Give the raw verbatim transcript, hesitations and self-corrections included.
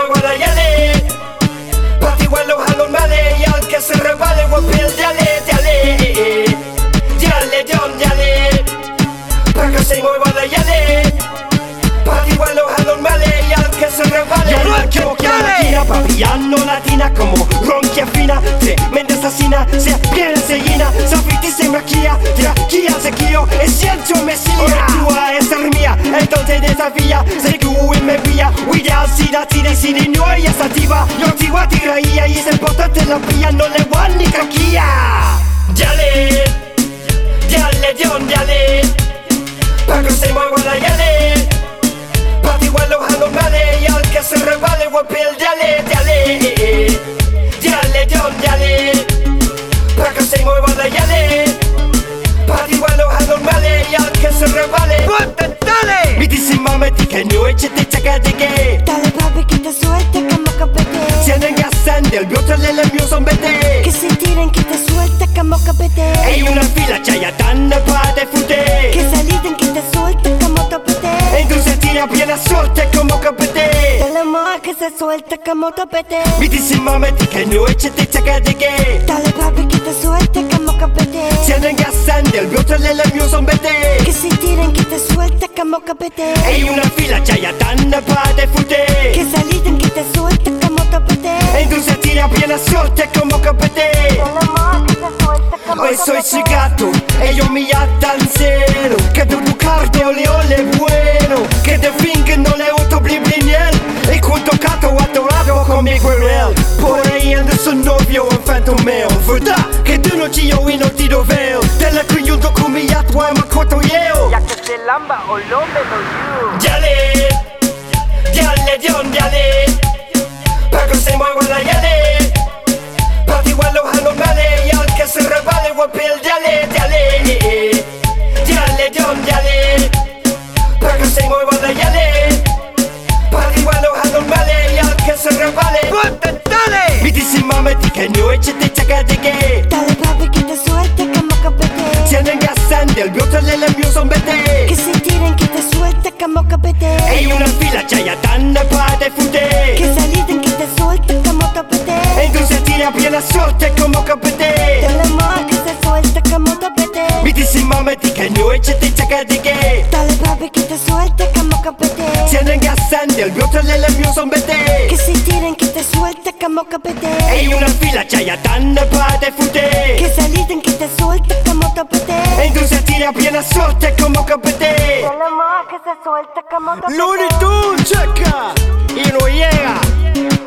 mueva la yale. Party quello anormale, y al que se revale, guapel, dale, dale. Dale, don, dale. Pa' que se mueva la yale. Party quello anormale, y al que se revale. Yo marco que máquina, papillano latina como ronquia fina. Tremenda asesina, se pierde, se llena. Safiti se maquilla, de aquí al sequillo, es cierto mesía. Ahora tú a esa mía, entonces desafía. Se tú y me vía, huida, sida, tira y sida, no hay esa activa. Yo activo a tiraía y es importante la pilla, no le van ni caquilla. Dale, dale, Dion, dale. Pa' que se mueva la yale. Party igual los anormales y al que se revale, guapel, dale, dale. Dale, Dion, dale. Pa' que se mueva la yale. Party igual los anormales y al que se revale. ¡Ponte, dale! Mi dice mami que no eche te chaca de que. Dale papi que te suelte como capete. Si andan gastando el biotro le le mio son vete. Que se tiren que te suelte como capete. Hay una fila chaya tan pa' de fute. Que saliten que te suelte como tapete. Entonces tira bien la suerte como capete. Dale más que se suelte como tapete. Mi dice mami que no eche te chaca de que. Dale papi que te suelte como capete. Si andan gastando el biotro le le mio son vete. Que se tiren que te suelte como capete. Hay una fila chaya tan pa' de fute. Que saliten que te suelte como tapete. Entonces tira bien la suerte como capete. Dale más que se suelte como Hoy soy tapete. chigato, ellos me atan cero. Que tu bucarte ole ole bueno. Que te finge no le otro bli bliniel. Y junto cato atorado con mi guerrero. Por ahí anda su novio en fantomeo. Verdad que tú no chillo y no tiro veo. Te la creyendo con mi atua ma corto yo. Ya que se lamba o lo me lo you. Dale, dale, Dion, dale. Pa' que se mueva la yale. Party igual los anormales y al que se revale, guapel, dale, dale. Dale, Dion, dale. Pa' que se mueva la yale. Party igual los anormales y al que se revale. ¡Ponte, dale! Mi dice mami que no eche te chaca de que. Dale papi que te suelte como capete. Si andan gastando el biotro le le mio son vete. Que se tiren que te suelte como capete. Hay una fila chaya tan pa' de fute. Que saliten que te suelte como tapete. Entonces tira bien la suerte como capete. Dale más que se suelte como tapete. Mi dice mami que no eche te chaca de que. Dale papi que te suelte como capete. Si andan gastando el biotro le le mio son vete. Que se tiren que te suelte como capete. Hay una fila chaya tan pa' de fute. Que saliten que te suelte como tapete. Entonces tira bien la suerte como capete. Dale más que se suelte como tapete. Looney Tunes checa y no llega.